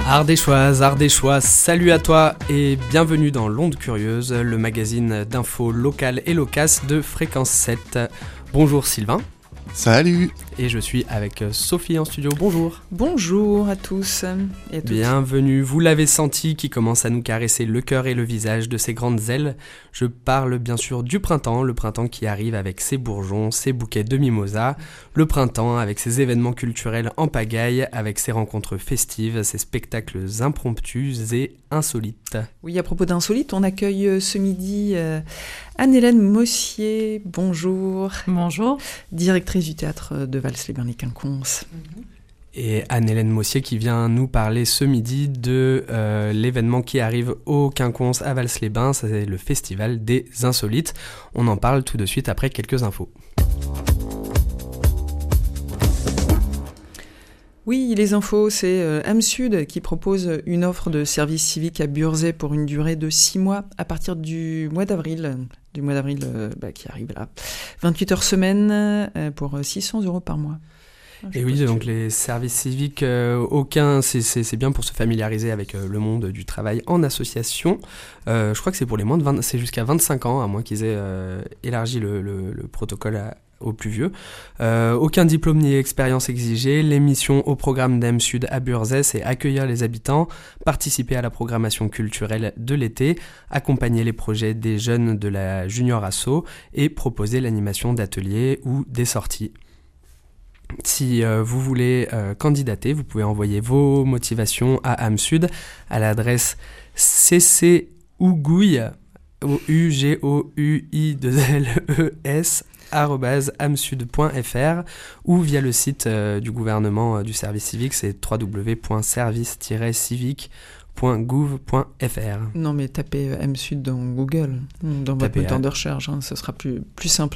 Ardéchoise, salut à toi et bienvenue dans l'Onde Curieuse, le magazine d'infos locales et loquaces de Fréquence 7. Bonjour Sylvain. Salut. Et je suis avec Sophie en studio, bonjour. Bonjour à tous et à toutes. Bienvenue, vous l'avez senti, qui commence à nous caresser le cœur et le visage de ses grandes ailes. Je parle bien sûr du printemps, le printemps qui arrive avec ses bourgeons, ses bouquets de mimosa, le printemps avec ses événements culturels en pagaille, avec ses rencontres festives, ses spectacles impromptus et insolites. Oui, à propos d'insolites, on accueille ce midi Anne-Hélène Mossier, bonjour. Bonjour. Directrice du théâtre de Vals-les-Bains-les-Quinconces. Et Anne-Hélène Mossier qui vient nous parler ce midi de l'événement qui arrive au Quinconces à Vals-les-Bains, c'est le Festival des Insolites. On en parle tout de suite après quelques infos. Oui, les infos, c'est Amsud qui propose une offre de service civique à Burzet pour une durée de 6 mois à partir du mois d'avril qui arrive là. 28 heures semaine pour 600 € par mois. Et oui, donc les services civiques, c'est bien pour se familiariser avec le monde du travail en association. Je crois que c'est pour les moins de 20, c'est jusqu'à 25 ans, à moins qu'ils aient élargi le protocole aux plus vieux. Aucun diplôme ni expérience exigée. Les missions au programme d'Amsud à Burzet, c'est accueillir les habitants, participer à la programmation culturelle de l'été, accompagner les projets des jeunes de la Junior Asso et proposer l'animation d'ateliers ou des sorties. Si vous voulez candidater, vous pouvez envoyer vos motivations à Amsud à l'adresse ccouguille @amsud.fr ou via le site du gouvernement du service civique, c'est www.service-civique.gouv.fr. Non mais tapez Amsud dans Google, dans votre moteur de recherche, ce sera plus simple.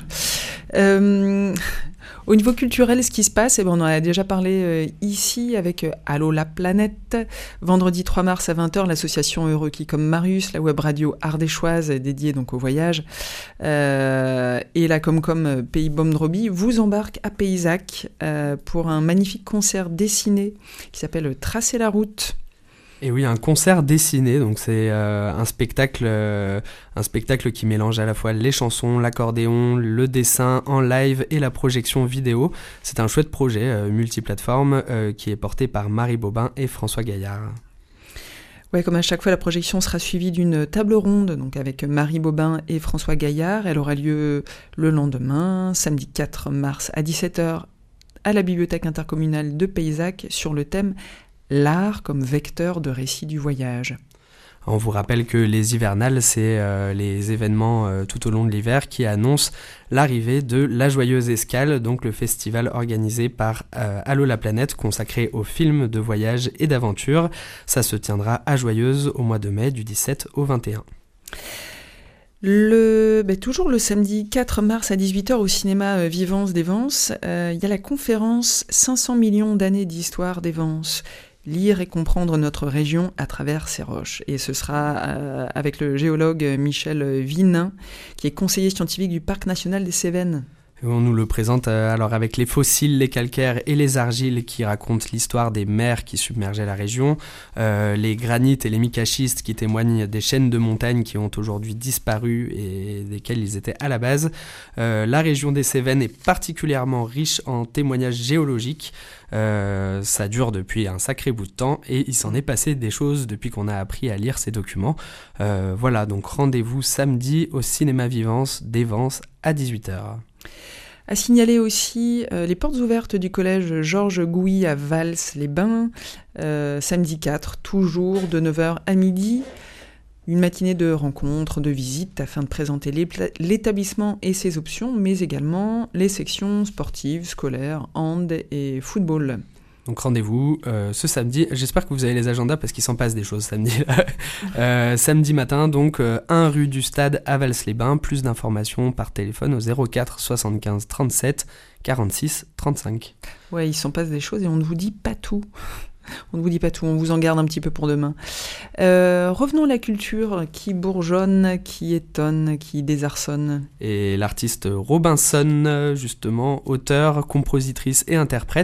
Au niveau culturel, ce qui se passe, on en a déjà parlé ici avec Allô la planète. Vendredi 3 mars à 20h, l'association Heureux qui comme Marius, la web radio ardéchoise dédiée donc au voyage, et la Comcom Pays Bomdroby vous embarque à Paysac pour un magnifique concert dessiné qui s'appelle Tracer la route. Et oui, un concert dessiné, donc c'est un spectacle qui mélange à la fois les chansons, l'accordéon, le dessin en live et la projection vidéo. C'est un chouette projet multiplateforme qui est porté par Marie Bobin et François Gaillard. Ouais, comme à chaque fois, la projection sera suivie d'une table ronde, donc avec Marie Bobin et François Gaillard. Elle aura lieu le lendemain, samedi 4 mars à 17h, à la bibliothèque intercommunale de Paysac, sur le thème l'art comme vecteur de récit du voyage. On vous rappelle que les hivernales, c'est les événements tout au long de l'hiver qui annoncent l'arrivée de La Joyeuse Escale, donc le festival organisé par Allô la planète, consacré aux films de voyage et d'aventure. Ça se tiendra à Joyeuse au mois de mai, du 17 au 21. Toujours le samedi 4 mars à 18h au cinéma Vivance d'Evance, il y a la conférence 500 millions d'années d'histoire d'Evance. Lire et comprendre notre région à travers ses roches. Et ce sera avec le géologue Michel Vinin, qui est conseiller scientifique du Parc national des Cévennes. On nous le présente alors avec les fossiles, les calcaires et les argiles qui racontent l'histoire des mers qui submergeaient la région, les granites et les micaschistes qui témoignent des chaînes de montagnes qui ont aujourd'hui disparu et desquelles ils étaient à la base. La région des Cévennes est particulièrement riche en témoignages géologiques. Ça dure depuis un sacré bout de temps et il s'en est passé des choses depuis qu'on a appris à lire ces documents. Voilà, donc rendez-vous samedi au cinéma Vivance d'Evance à 18h. À signaler aussi les portes ouvertes du collège Georges Gouy à Vals-les-Bains, samedi 4, toujours de 9h à midi. Une matinée de rencontres, de visites afin de présenter l'établissement et ses options, mais également les sections sportives, scolaires, hand et football. Donc rendez-vous ce samedi. J'espère que vous avez les agendas parce qu'il s'en passe des choses samedi. Samedi matin, donc 1 rue du Stade à Vals-les-Bains. Plus d'informations par téléphone au 04 75 37 46 35. Ouais, il s'en passe des choses et on ne vous dit pas tout. On ne vous dit pas tout, on vous en garde un petit peu pour demain. Revenons à la culture qui bourgeonne, qui étonne, qui désarçonne. Et l'artiste Robinson, justement, auteur, compositrice et interprète,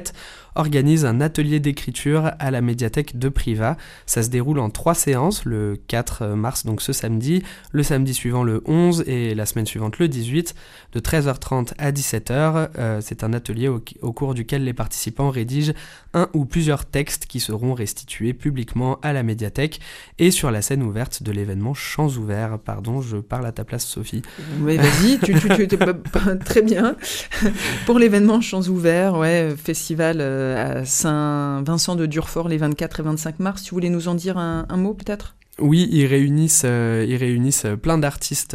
organise un atelier d'écriture à la médiathèque de Privas. Ça se déroule en 3 séances, le 4 mars, donc ce samedi, le samedi suivant le 11 et la semaine suivante le 18, de 13h30 à 17h. C'est un atelier au cours duquel les participants rédigent un ou plusieurs textes qui seront restitués publiquement à la médiathèque et sur la scène ouverte de l'événement Champs ouverts. Pardon, je parle à ta place, Sophie. Oui, vas-y, tu très bien. Pour l'événement Champs ouverts, festival à Saint-Vincent de Durfort les 24 et 25 mars. Tu voulais nous en dire un mot peut-être ? Oui, ils réunissent plein d'artistes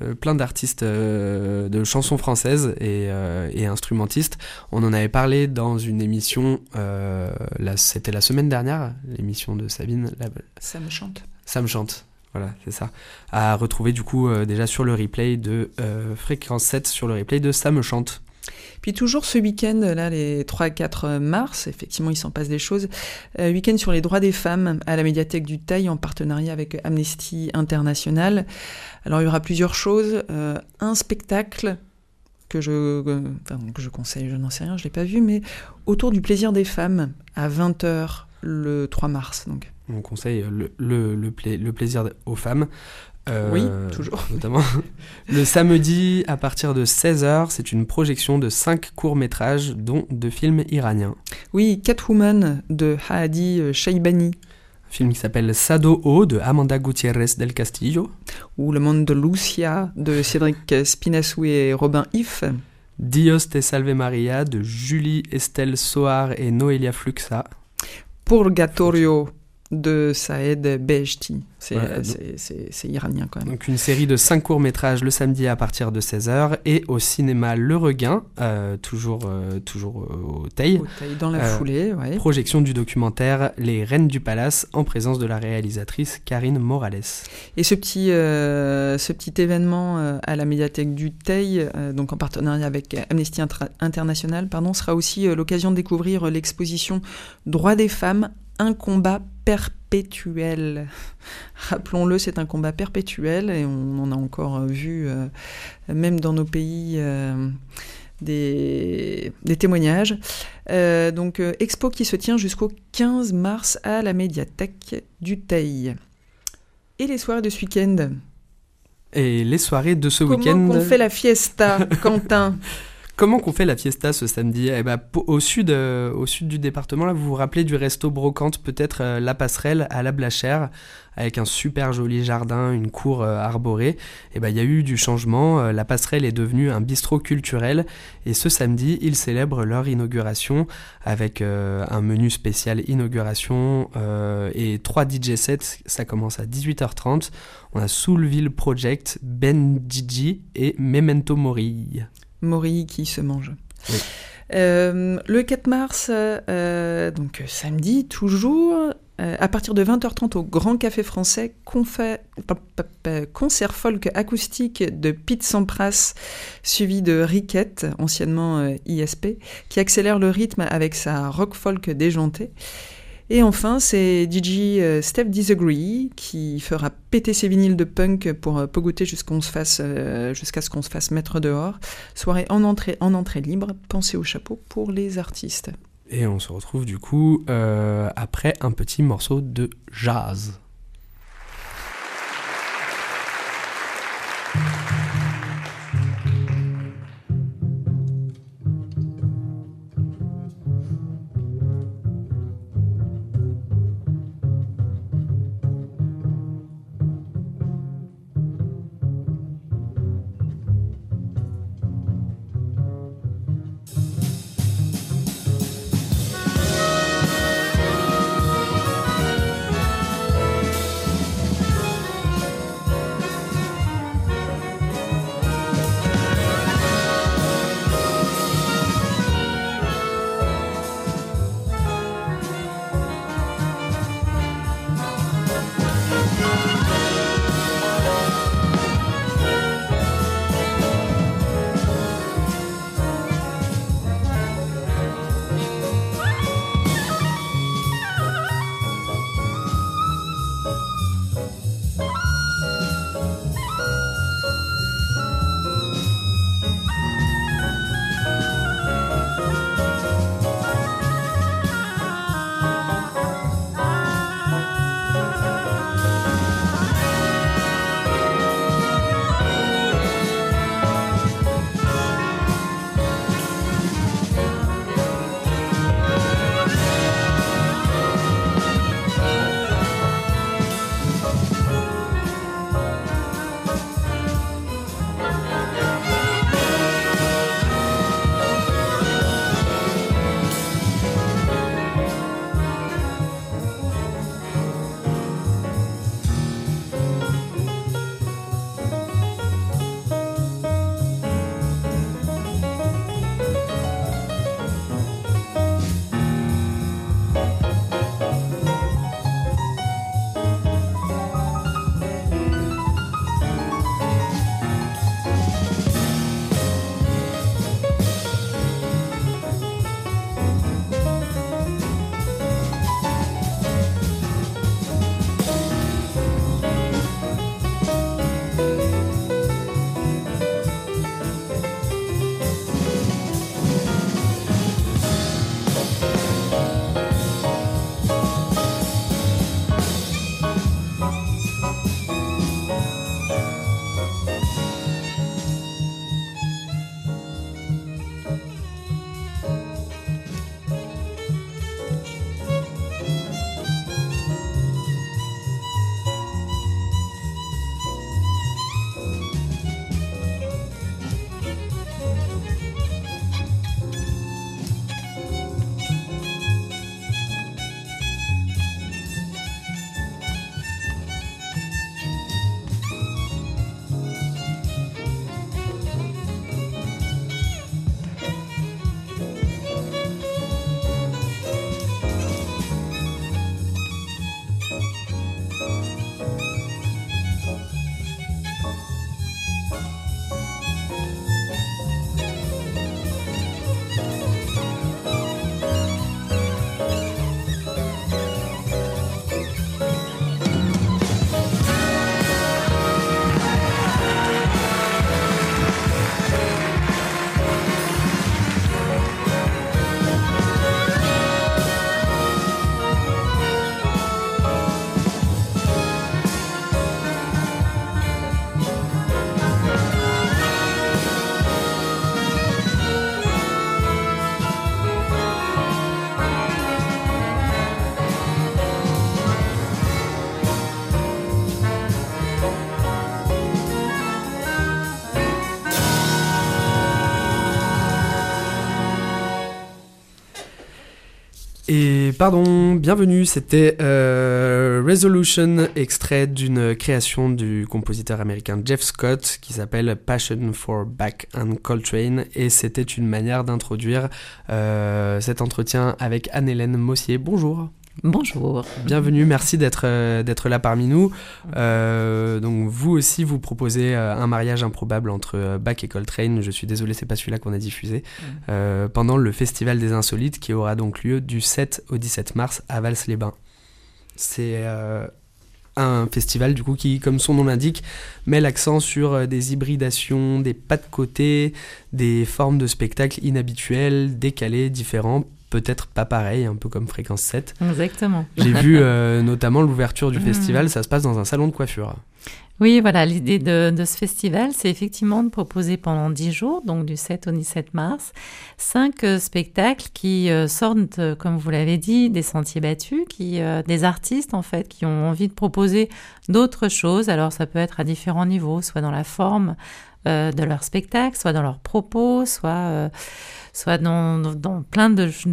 de chansons françaises et instrumentistes. On en avait parlé dans une émission, c'était la semaine dernière, l'émission de Sabine. Ça me chante. Ça me chante, voilà, c'est ça. À retrouver du coup déjà sur le replay de Fréquence 7, sur le replay de Ça me chante. Puis toujours ce week-end, là, les 3 et 4 mars, effectivement, il s'en passe des choses. Week-end sur les droits des femmes à la médiathèque du Teil en partenariat avec Amnesty International. Alors, il y aura plusieurs choses. Un spectacle que je conseille, je n'en sais rien, je ne l'ai pas vu, mais autour du plaisir des femmes à 20h le 3 mars. Donc. On conseille le plaisir aux femmes. Oui, toujours. Notamment. Le samedi, à partir de 16h, c'est une projection de 5 courts-métrages, dont 2 films iraniens. Oui, Catwoman de Haadi Shaibani. Un film qui s'appelle Sado de Amanda Gutiérrez del Castillo. Ou Le Monde de Lucia de Cédric Spinasou et Robin If. Dios te salve Maria de Julie Estelle Soar et Noelia Fluxa. Purgatorio de Saed Beheshti. C'est iranien quand même. Donc une série de 5 courts-métrages le samedi à partir de 16h et au cinéma Le Regain, toujours au Teil. Au Teil, dans la foulée, ouais. Projection du documentaire Les Reines du Palace en présence de la réalisatrice Karine Morales. Et ce petit événement à la médiathèque du Teil, donc en partenariat avec Amnesty International, sera aussi l'occasion de découvrir l'exposition Droits des femmes, un combat perpétuel. Rappelons-le, c'est un combat perpétuel et on en a encore vu, même dans nos pays, des témoignages. Donc, expo qui se tient jusqu'au 15 mars à la médiathèque du Teil. Et les soirées de ce week-end ? Et les soirées de ce week-end... Comment qu'on fait la fiesta, Quentin ? Comment qu'on fait la fiesta ce samedi ? Au sud du département, là, vous vous rappelez du resto Brocante, peut-être La Passerelle à La Blachère, avec un super joli jardin, une cour arborée. Il y a eu du changement. La Passerelle est devenue un bistrot culturel. Et ce samedi, ils célèbrent leur inauguration avec un menu spécial inauguration et 3 DJ sets. Ça commence à 18h30. On a Soulville Project, Ben Gigi et Memento Mori. Mori qui se mange. Oui. Le 4 mars, donc samedi, toujours, à partir de 20h30 au Grand Café Français, concert folk acoustique de Pete Sampras, suivi de Riquette, anciennement ISP, qui accélère le rythme avec sa rock folk déjantée. Et enfin, c'est DJ Steph Disagree qui fera péter ses vinyles de punk pour pogoter jusqu'à ce qu'on se fasse mettre dehors. Soirée en entrée libre, pensez au chapeau pour les artistes. Et on se retrouve du coup après un petit morceau de jazz. Et pardon, bienvenue, c'était Resolution, extrait d'une création du compositeur américain Jeff Scott qui s'appelle Passion for Bach and Coltrane, et c'était une manière d'introduire cet entretien avec Anne-Hélène Mossier. Bonjour. Bonjour. Bienvenue, merci d'être là parmi nous. Donc vous aussi, vous proposez un mariage improbable entre Bach et Coltrane. Je suis désolé, c'est pas celui-là qu'on a diffusé. Pendant le Festival des Insolites qui aura donc lieu du 7 au 17 mars à Vals-les-Bains. C'est un festival du coup qui, comme son nom l'indique, met l'accent sur des hybridations, des pas de côté, des formes de spectacles inhabituelles, décalés, différents. Peut-être pas pareil, un peu comme Fréquence 7. Exactement. J'ai vu notamment l'ouverture du festival, ça se passe dans un salon de coiffure. Oui, voilà, l'idée de ce festival, c'est effectivement de proposer pendant 10 jours, donc du 7 au 17 mars, 5 spectacles qui sortent, comme vous l'avez dit, des sentiers battus, des artistes en fait, qui ont envie de proposer d'autres choses. Alors ça peut être à différents niveaux, soit dans la forme de leur spectacle, soit dans leurs propos, soit dans plein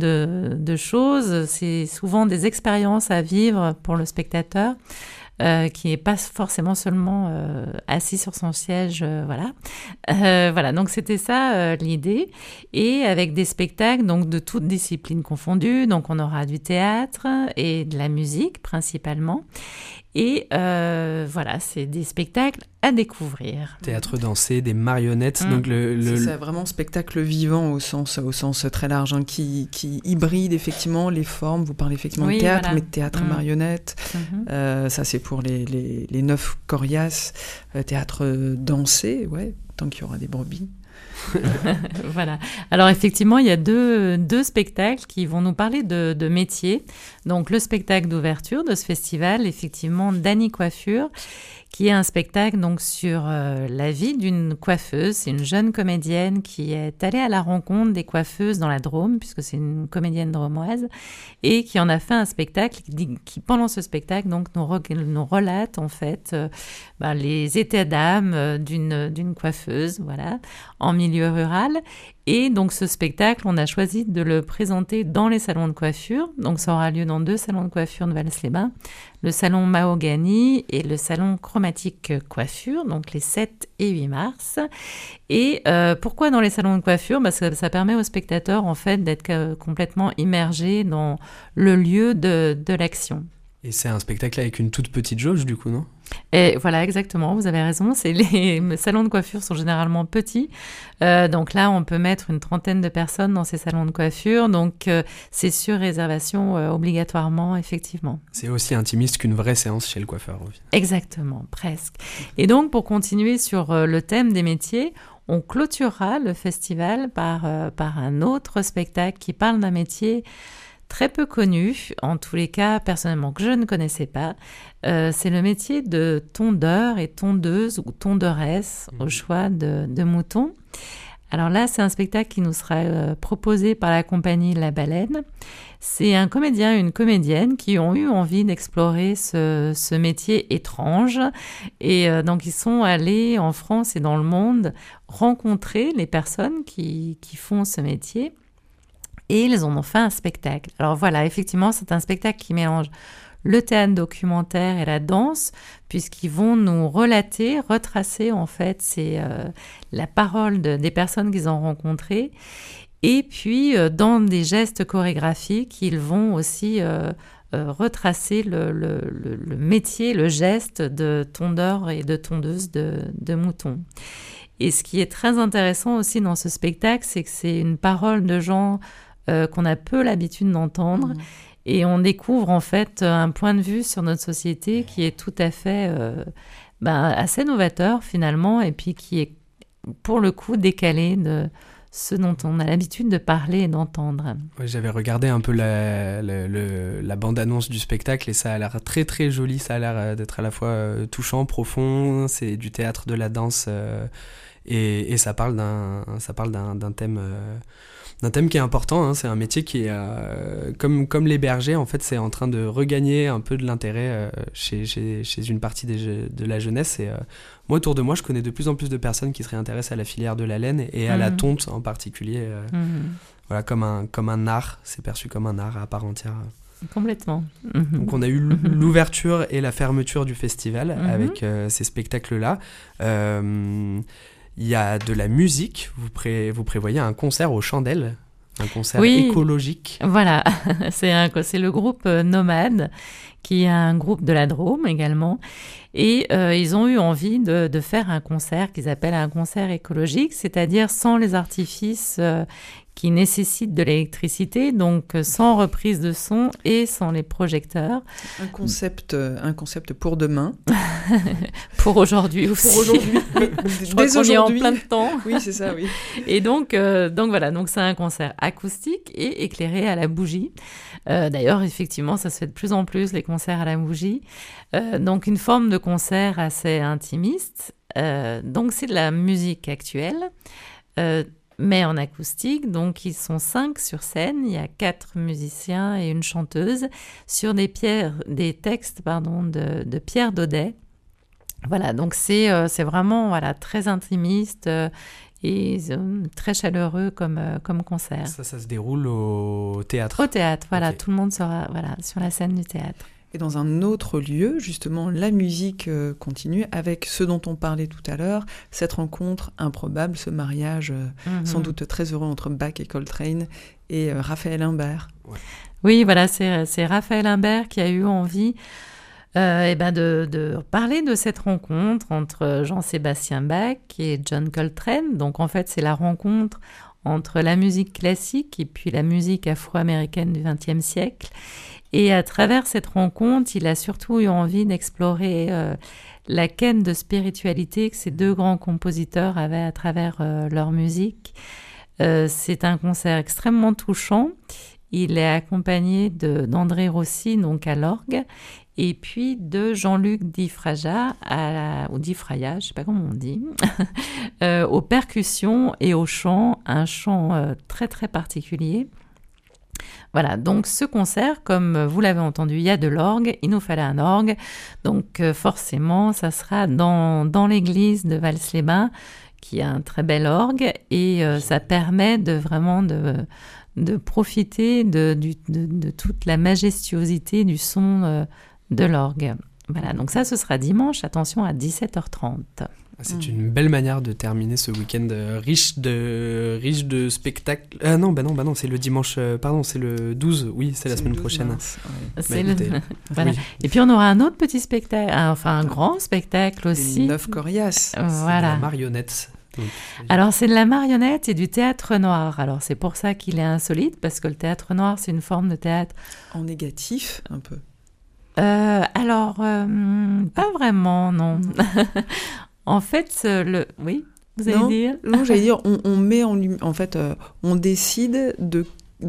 de choses. C'est souvent des expériences à vivre pour le spectateur, qui n'est pas forcément seulement assis sur son siège, voilà. Voilà, donc c'était ça l'idée. Et avec des spectacles donc de toutes disciplines confondues, donc on aura du théâtre et de la musique principalement. Et voilà, c'est des spectacles à découvrir. Théâtre dansé, des marionnettes. Donc c'est vraiment spectacle vivant au sens très large, hein, qui hybride effectivement les formes. Vous parlez effectivement de théâtre, mais de théâtre marionnette. Ça, c'est pour les 9 coriaces. Théâtre dansé, ouais, tant qu'il y aura des brebis. Voilà. Alors effectivement, il y a deux spectacles qui vont nous parler de métier. Donc le spectacle d'ouverture de ce festival, effectivement, Dany Coiffure, qui est un spectacle donc sur la vie d'une coiffeuse. C'est une jeune comédienne qui est allée à la rencontre des coiffeuses dans la Drôme, puisque c'est une comédienne drômoise, et qui en a fait un spectacle qui pendant ce spectacle donc nous relate en fait les états d'âme d'une coiffeuse, voilà, en milieu rural. Et donc ce spectacle, on a choisi de le présenter dans les salons de coiffure. Donc ça aura lieu dans 2 salons de coiffure de Vals-les-Bains, le salon Mahogany et le salon Chromatique Coiffure, donc les 7 et 8 mars. Et pourquoi dans les salons de coiffure ? Ça permet aux spectateurs en fait d'être complètement immergés dans le lieu de l'action. Et c'est un spectacle avec une toute petite jauge, du coup, non ? Et voilà, exactement, vous avez raison. Les salons de coiffure sont généralement petits. Donc là, on peut mettre une 30aine de personnes dans ces salons de coiffure. Donc, c'est sur réservation obligatoirement, effectivement. C'est aussi intimiste qu'une vraie séance chez le coiffeur. Oui. Exactement, presque. Et donc, pour continuer sur le thème des métiers, on clôturera le festival par un autre spectacle qui parle d'un métier très peu connu, en tous les cas, personnellement, que je ne connaissais pas. C'est le métier de tondeur et tondeuse ou tonderesse au choix de moutons. Alors là, c'est un spectacle qui nous sera proposé par la compagnie La Baleine. C'est un comédien et une comédienne qui ont eu envie d'explorer ce métier étrange. Et donc, ils sont allés en France et dans le monde rencontrer les personnes qui font ce métier. Et ils en ont fait un spectacle. Alors voilà, effectivement, c'est un spectacle qui mélange le théâtre documentaire et la danse, puisqu'ils vont nous retracer en fait la parole des personnes qu'ils ont rencontrées. Et puis, dans des gestes chorégraphiques, ils vont aussi retracer le métier, le geste de tondeur et de tondeuse de moutons. Et ce qui est très intéressant aussi dans ce spectacle, c'est que c'est une parole de gens qu'on a peu l'habitude d'entendre. Et on découvre en fait un point de vue sur notre société qui est tout à fait assez novateur finalement, et puis qui est pour le coup décalé de ce dont on a l'habitude de parler et d'entendre. Ouais, j'avais regardé un peu la bande-annonce du spectacle et ça a l'air très très joli, ça a l'air d'être à la fois touchant, profond, c'est du théâtre, de la danse et ça parle d'un thème... d'un thème qui est important, hein. C'est un métier qui est, comme les bergers, en fait, c'est en train de regagner un peu de l'intérêt chez une partie de la jeunesse. Et moi, autour de moi, je connais de plus en plus de personnes qui se réintéressent à la filière de la laine et à la tonte en particulier. voilà, comme un art, c'est perçu comme un art à part entière. Complètement. Donc on a eu l'ouverture et la fermeture du festival avec ces spectacles-là. Il y a de la musique, vous prévoyez un concert aux chandelles, un concert écologique. Voilà, c'est le groupe Nomade, qui est un groupe de la Drôme également. Et ils ont eu envie de faire un concert qu'ils appellent un concert écologique, c'est-à-dire sans les artifices qui nécessitent de l'électricité, donc sans reprise de son et sans les projecteurs. Un concept pour demain. Pour aujourd'hui aussi. Pour aujourd'hui. Je crois qu'on est en plein de temps. Oui, c'est ça, oui. Et donc voilà, donc c'est un concert acoustique et éclairé à la bougie. D'ailleurs, effectivement, ça se fait de plus en plus, les concerts à la bougie. Donc une forme de concert assez intimiste. Donc c'est de la musique actuelle. Mais en acoustique, donc ils sont 5 sur scène, il y a 4 musiciens et une chanteuse sur des textes de Pierre Daudet. Voilà, donc c'est vraiment très intimiste et très chaleureux comme concert. Ça se déroule au théâtre. Au théâtre, voilà, okay. Tout le monde sera sur la scène du théâtre. Et dans un autre lieu, justement, la musique continue avec ce dont on parlait tout à l'heure, cette rencontre improbable, ce mariage sans doute très heureux entre Bach et Coltrane et Raphaël Imbert. Ouais. Oui, voilà, c'est Raphaël Imbert qui a eu envie de parler de cette rencontre entre Jean-Sébastien Bach et John Coltrane. Donc en fait, c'est la rencontre entre la musique classique et puis la musique afro-américaine du XXe siècle. Et à travers cette rencontre, il a surtout eu envie d'explorer la quête de spiritualité que ces deux grands compositeurs avaient à travers leur musique. C'est un concert extrêmement touchant. Il est accompagné d'André Rossi, donc à l'orgue, et puis de Jean-Luc Di Fraia, ou Di Fraia, je ne sais pas comment on dit, aux percussions et au chant, un chant très très particulier. Voilà, donc ce concert, comme vous l'avez entendu, il y a de l'orgue, il nous fallait un orgue, donc forcément ça sera dans l'église de Vals-les-Bains, qui a un très bel orgue, et ça permet de profiter de toute la majestuosité du son de l'orgue. Voilà, donc ça ce sera dimanche, attention, à 17h30. C'est une belle manière de terminer ce week-end riche de spectacles. Non, c'est le dimanche, c'est le 12, oui, c'est la semaine prochaine. Mars, ouais. Voilà. Oui. Et puis on aura un autre petit spectacle, un grand spectacle aussi. Les 9 Corias. Voilà. La marionnette. Donc, alors c'est de la marionnette et du théâtre noir. Alors c'est pour ça qu'il est insolite, parce que le théâtre noir, c'est une forme de théâtre... En négatif, un peu. Pas vraiment, non. En fait, oui, vous allez dire. Non, j'allais dire, on met en fait, on décide de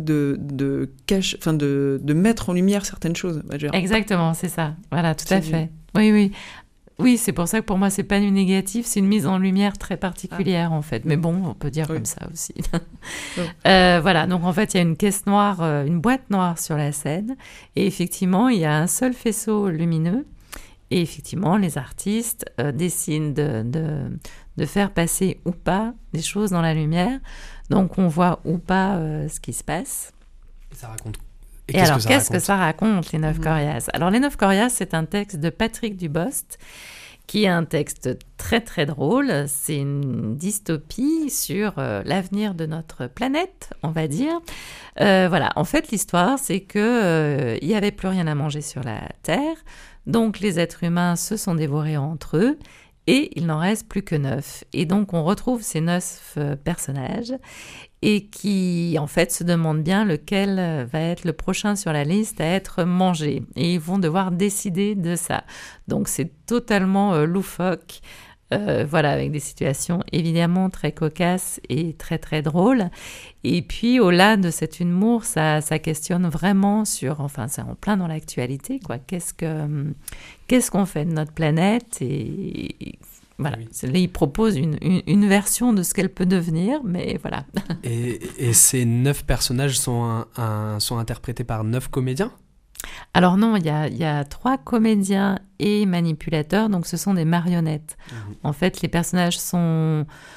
mettre en lumière certaines choses. Exactement, c'est ça. Voilà, tout à fait. Oui. Oui, c'est pour ça que pour moi, c'est pas du négatif, c'est une mise en lumière très particulière, en fait. Mais bon, on peut dire comme ça aussi. Voilà, donc en fait, il y a une caisse noire, une boîte noire sur la scène. Et effectivement, il y a un seul faisceau lumineux. Et effectivement, les artistes décident de faire passer ou pas des choses dans la lumière. Donc, on voit ou pas ce qui se passe. Et ça raconte. Et alors, qu'est-ce que ça raconte, les 9 Corias ? Alors, les 9 Corias, c'est un texte de Patrick Dubost, qui est un texte très, très drôle. C'est une dystopie sur l'avenir de notre planète, on va dire. Voilà, en fait, l'histoire, c'est qu'il n'y avait plus rien à manger sur la Terre. Donc, les êtres humains se sont dévorés entre eux et il n'en reste plus que 9. Et donc, on retrouve ces 9 personnages et qui, en fait, se demandent bien lequel va être le prochain sur la liste à être mangé. Et ils vont devoir décider de ça. Donc, c'est totalement loufoque. Voilà, avec des situations évidemment très cocasses et très très drôles. Et puis au-delà de cet humour, ça questionne vraiment sur, enfin c'est en plein dans l'actualité, quoi. Qu'est-ce qu'on fait de notre planète ? Et voilà, oui. Là, il propose une version de ce qu'elle peut devenir, mais voilà. Et ces 9 personnages sont interprétés par 9 comédiens ? Alors non, il y a 3 comédiens et manipulateurs, donc ce sont des marionnettes. En fait, les personnages sont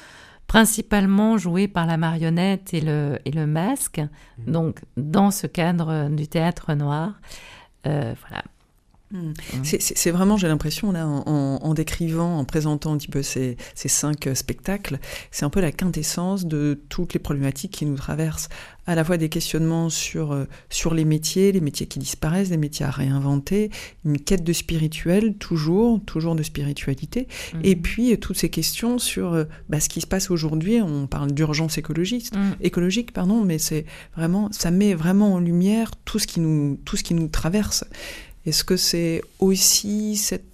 principalement joué par la marionnette et le masque, donc dans ce cadre du théâtre noir. Voilà. C'est vraiment, j'ai l'impression, là, en décrivant, en présentant un petit peu ces 5 spectacles, c'est un peu la quintessence de toutes les problématiques qui nous traversent, à la fois des questionnements sur les métiers qui disparaissent, les métiers à réinventer, une quête de spirituel, toujours de spiritualité, et puis toutes ces questions sur ce qui se passe aujourd'hui. On parle d'urgence écologique, mais c'est vraiment, ça met vraiment en lumière tout ce qui nous traverse. Est-ce que c'est aussi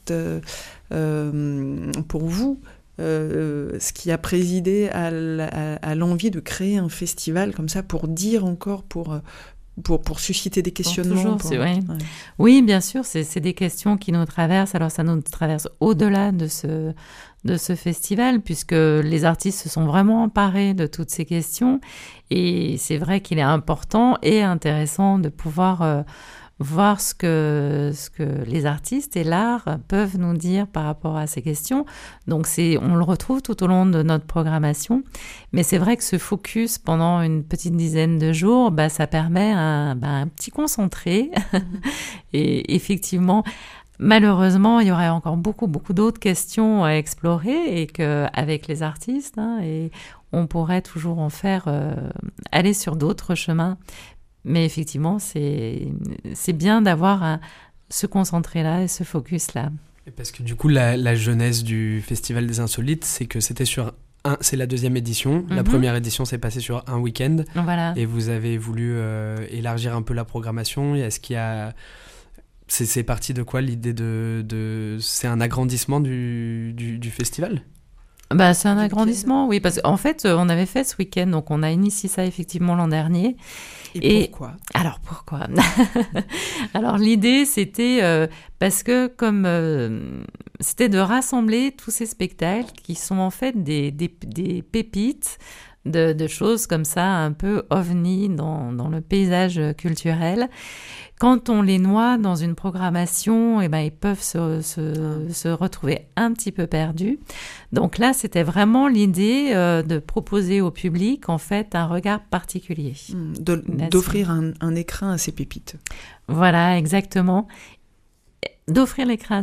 pour vous ce qui a présidé à l'envie de créer un festival comme ça pour dire encore, pour susciter des questionnements? Oui, bien sûr, c'est des questions qui nous traversent. Alors ça nous traverse au-delà de ce festival, puisque les artistes se sont vraiment emparés de toutes ces questions. Et c'est vrai qu'il est important et intéressant de pouvoir voir ce que les artistes et l'art peuvent nous dire par rapport à ces questions. Donc on le retrouve tout au long de notre programmation. Mais c'est vrai que ce focus pendant une petite dizaine de jours, ça permet un petit concentré. Et effectivement, malheureusement, il y aurait encore beaucoup, beaucoup d'autres questions à explorer et qu'avec les artistes, et on pourrait toujours en faire aller sur d'autres chemins. Mais effectivement, c'est bien d'avoir ce concentré-là et ce focus-là. Et parce que du coup, la genèse du Festival des Insolites, c'est que c'était c'est la 2e édition. La première édition s'est passée sur un week-end. Voilà. Et vous avez voulu élargir un peu la programmation. Et est-ce qu'il y a... C'est parti de quoi l'idée c'est un agrandissement du festival ? C'est un agrandissement, oui, parce qu'en fait, on avait fait ce week-end, donc on a initié ça effectivement l'an dernier. Et pourquoi ? Alors, pourquoi ? Alors, l'idée, c'était parce que c'était de rassembler tous ces spectacles qui sont en fait des pépites de choses comme ça, un peu ovni dans le paysage culturel. Quand on les noie dans une programmation, ils peuvent se retrouver un petit peu perdus. Donc là, c'était vraiment l'idée de proposer au public, en fait, un regard particulier. D'offrir un écrin à ces pépites. Voilà, exactement. D'offrir l'écran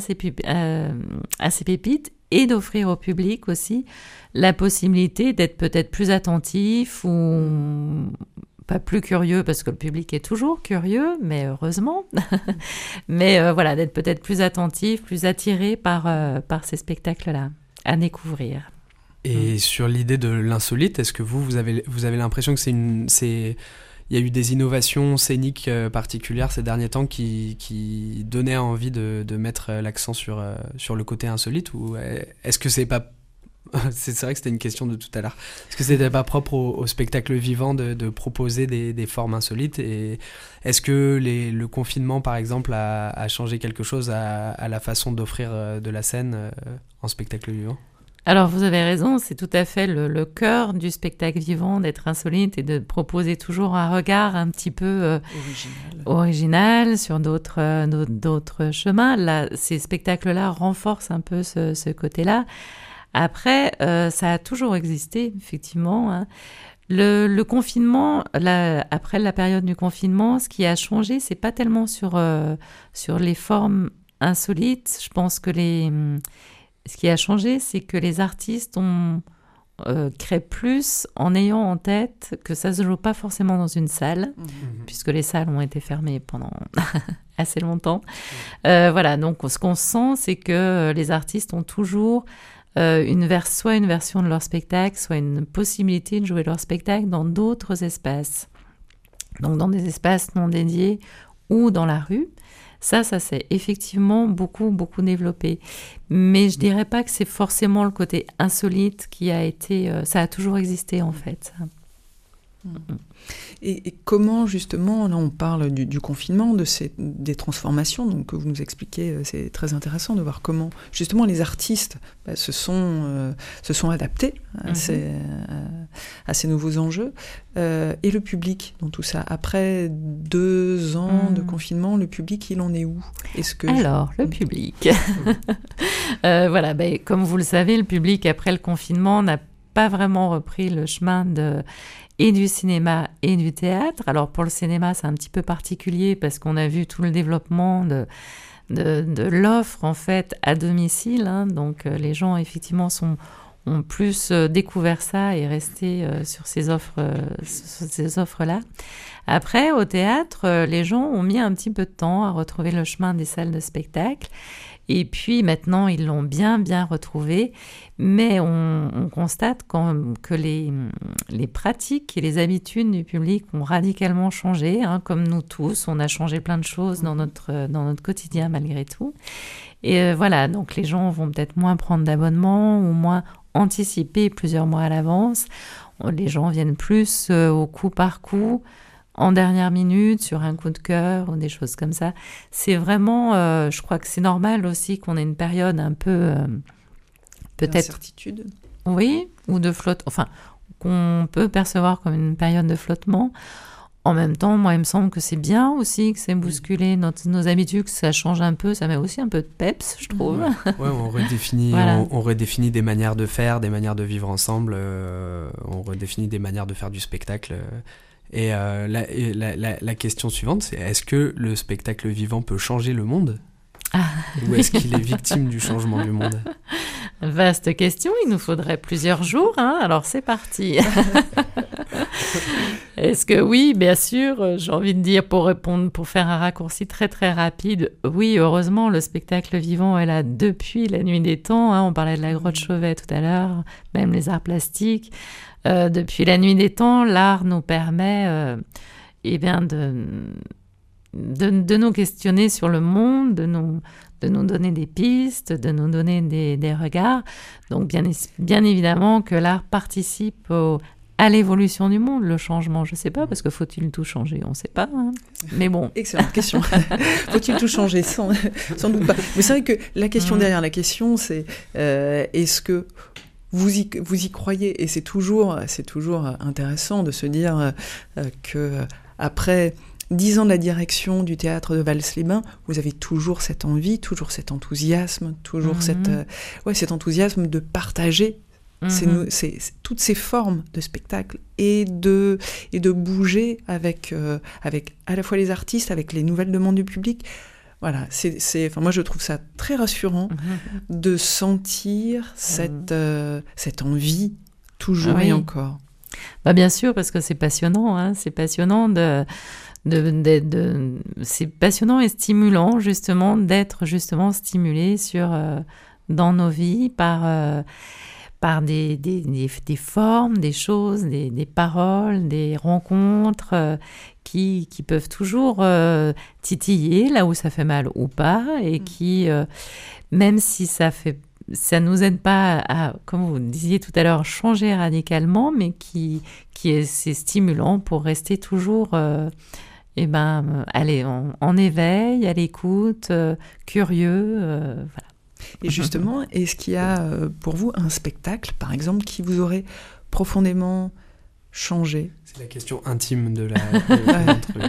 à ces pépites et d'offrir au public aussi la possibilité d'être peut-être plus attentif ou... pas plus curieux, parce que le public est toujours curieux, mais heureusement. Mais voilà, d'être peut-être plus attentif, plus attiré par ces spectacles-là, à découvrir. Et sur l'idée de l'insolite, est-ce que vous avez l'impression que il y a eu des innovations scéniques particulières ces derniers temps qui donnaient envie de mettre l'accent sur le côté insolite, ou est-ce que c'est pas... C'est vrai que c'était une question de tout à l'heure. Est-ce que c'était pas propre au spectacle vivant de proposer des formes insolites, et est-ce que le confinement, par exemple, a changé quelque chose à la façon d'offrir de la scène en spectacle vivant ? Alors, vous avez raison, c'est tout à fait le cœur du spectacle vivant, d'être insolite et de proposer toujours un regard un petit peu original sur d'autres chemins. Là, ces spectacles-là renforcent un peu ce côté-là. Après, ça a toujours existé, effectivement. Le confinement, après la période du confinement, ce qui a changé, c'est pas tellement sur les formes insolites. Je pense que ce qui a changé, c'est que les artistes ont créé plus en ayant en tête que ça se joue pas forcément dans une salle, puisque les salles ont été fermées pendant assez longtemps. Voilà, donc ce qu'on sent, c'est que les artistes ont toujours soit une version de leur spectacle, soit une possibilité de jouer leur spectacle dans d'autres espaces. Donc dans des espaces non dédiés ou dans la rue. Ça s'est effectivement beaucoup, beaucoup développé. Mais je dirais pas que c'est forcément le côté insolite qui a été... ça a toujours existé, en fait. Et comment, justement, là on parle du confinement, des transformations, donc que vous nous expliquez, c'est très intéressant de voir comment, justement, les artistes se sont adaptés à ces nouveaux enjeux, et le public dans tout ça. Après 2 ans de confinement, le public, il en est où ? Le public. Voilà, comme vous le savez, le public, après le confinement, n'a pas vraiment repris le chemin et du cinéma et du théâtre. Alors pour le cinéma, c'est un petit peu particulier parce qu'on a vu tout le développement de l'offre en fait à domicile. Donc les gens effectivement ont plus découvert ça et resté sur ces offres-là. Après, au théâtre, les gens ont mis un petit peu de temps à retrouver le chemin des salles de spectacle. Et puis maintenant, ils l'ont bien retrouvé. Mais on constate que les pratiques et les habitudes du public ont radicalement changé. Comme nous tous, on a changé plein de choses dans notre quotidien malgré tout. Et voilà, donc les gens vont peut-être moins prendre d'abonnement ou moins anticiper plusieurs mois à l'avance. Les gens viennent plus au coup par coup, en dernière minute, sur un coup de cœur ou des choses comme ça. C'est vraiment, je crois que c'est normal aussi qu'on ait une période un peu, peut-être... D'incertitude. Oui, ou de flotte, enfin, qu'on peut percevoir comme une période de flottement. En même temps, moi, il me semble que c'est bien aussi, que c'est bousculer nos habitudes, que ça change un peu, ça met aussi un peu de peps, je trouve. Ouais, on redéfinit, voilà. on redéfinit des manières de faire, des manières de vivre ensemble, on redéfinit des manières de faire du spectacle. Et la question suivante, c'est est-ce que le spectacle vivant peut changer le monde ? Ou est-ce qu'il est victime du changement du monde ? Vaste question, il nous faudrait plusieurs jours, alors c'est parti. Est-ce que oui, bien sûr, j'ai envie de dire pour faire un raccourci très très rapide, oui, heureusement, le spectacle vivant est là depuis la nuit des temps, on parlait de la grotte Chauvet tout à l'heure, même les arts plastiques. Depuis la nuit des temps, l'art nous permet de nous questionner sur le monde, de nous donner des pistes, de nous donner des regards. Donc bien évidemment que l'art participe à l'évolution du monde, le changement, je ne sais pas, parce que faut-il tout changer ? On ne sait pas, mais bon. Excellente question. Faut-il tout changer ? Sans doute pas. Mais c'est vrai que la question derrière la question, c'est est-ce que vous y croyez ? Et c'est toujours intéressant de se dire que après 10 ans de la direction du théâtre de Vals-les-Bains, vous avez toujours cette envie, toujours cet enthousiasme, toujours cet enthousiasme de partager c'est toutes ces formes de spectacle et de bouger avec à la fois les artistes, avec les nouvelles demandes du public. Voilà, moi je trouve ça très rassurant de sentir cette envie toujours et encore. Bien sûr, parce que c'est passionnant, c'est passionnant c'est passionnant et stimulant justement d'être justement stimulé dans nos vies par des formes, des choses, des paroles, des rencontres qui peuvent toujours titiller là où ça fait mal ou pas, et qui, même si ça nous aide pas à, comme vous disiez tout à l'heure, changer radicalement, mais c'est stimulant pour rester toujours allez, en éveil, à l'écoute, curieux, voilà. Et justement, est-ce qu'il y a pour vous un spectacle, par exemple, qui vous aurait profondément changé ? C'est la question intime de l'entrevue.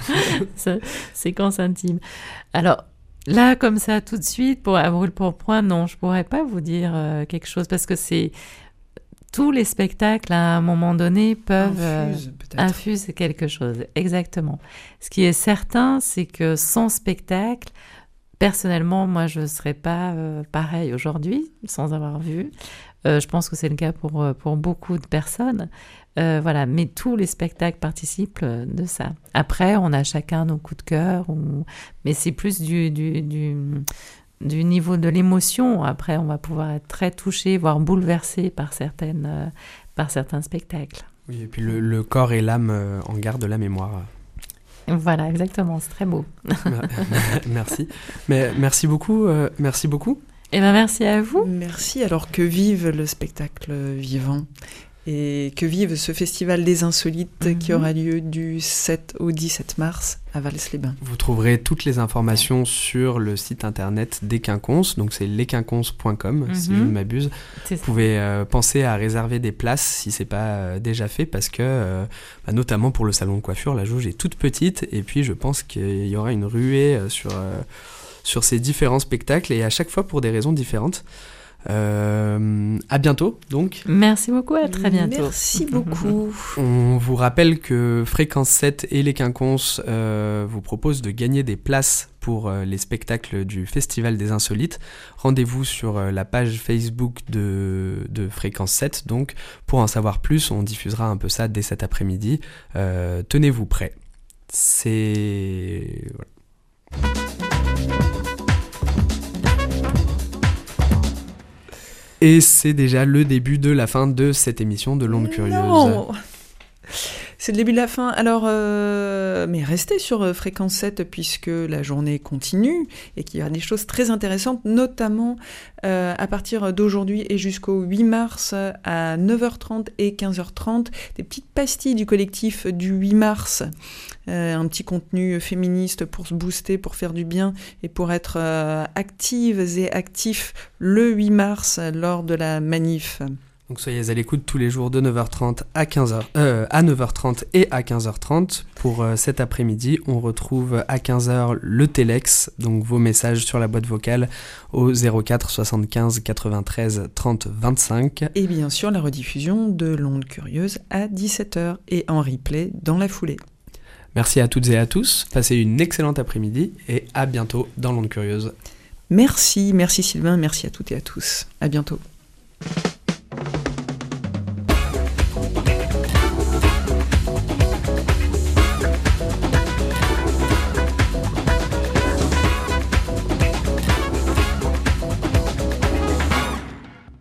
Séquence intime. Alors, là, comme ça, tout de suite, à brûle pour point, non, je ne pourrais pas vous dire quelque chose, parce que tous les spectacles, à un moment donné, peuvent infuser quelque chose. Exactement. Ce qui est certain, c'est que sans spectacle, personnellement, moi, je ne serais pas pareil aujourd'hui, sans avoir vu. Je pense que c'est le cas pour beaucoup de personnes. Voilà, mais tous les spectacles participent de ça. Après, on a chacun nos coups de cœur, mais c'est plus du niveau de l'émotion. Après, on va pouvoir être très touché, voire bouleversé par certains spectacles. Oui, et puis le corps et l'âme en gardent la mémoire. Voilà, exactement, c'est très beau. Merci. Mais merci beaucoup. Eh bien, merci à vous. Merci. Alors, que vive le spectacle vivant et que vive ce festival des Insolites qui aura lieu du 7 au 17 mars à Vals-les-Bains. Vous trouverez toutes les informations sur le site internet des Quinconces, donc c'est lesquinconces.com si je ne m'abuse. Vous pouvez penser à réserver des places si c'est pas déjà fait, parce que notamment pour le salon de coiffure, la jauge est toute petite, et puis je pense qu'il y aura une ruée sur ces différents spectacles, et à chaque fois pour des raisons différentes. À bientôt, donc. Merci beaucoup, à très bientôt. Merci beaucoup. On vous rappelle que Fréquence 7 et les Quinconces vous proposent de gagner des places pour les spectacles du Festival des Insolites. Rendez-vous sur la page Facebook de Fréquence 7. Donc, pour en savoir plus, on diffusera un peu ça dès cet après-midi. Tenez-vous prêts. C'est... Voilà. Et c'est déjà le début de la fin de cette émission de l'Onde Curieuse. Non, c'est le début de la fin. Alors, mais restez sur Fréquence 7 puisque la journée continue et qu'il y aura des choses très intéressantes, notamment à partir d'aujourd'hui et jusqu'au 8 mars à 9h30 et 15h30, des petites pastilles du collectif du 8 mars. Un petit contenu féministe pour se booster, pour faire du bien et pour être actives et actifs le 8 mars lors de la manif. Donc soyez à l'écoute tous les jours de 9h30 à 9h30 et à 15h30. Pour cet après-midi, on retrouve à 15h le Télex, donc vos messages sur la boîte vocale au 04 75 93 30 25. Et bien sûr la rediffusion de l'Onde Curieuse à 17h et en replay dans la foulée. Merci à toutes et à tous, passez une excellente après-midi et à bientôt dans l'Onde Curieuse. Merci Sylvain, merci à toutes et à tous. À bientôt.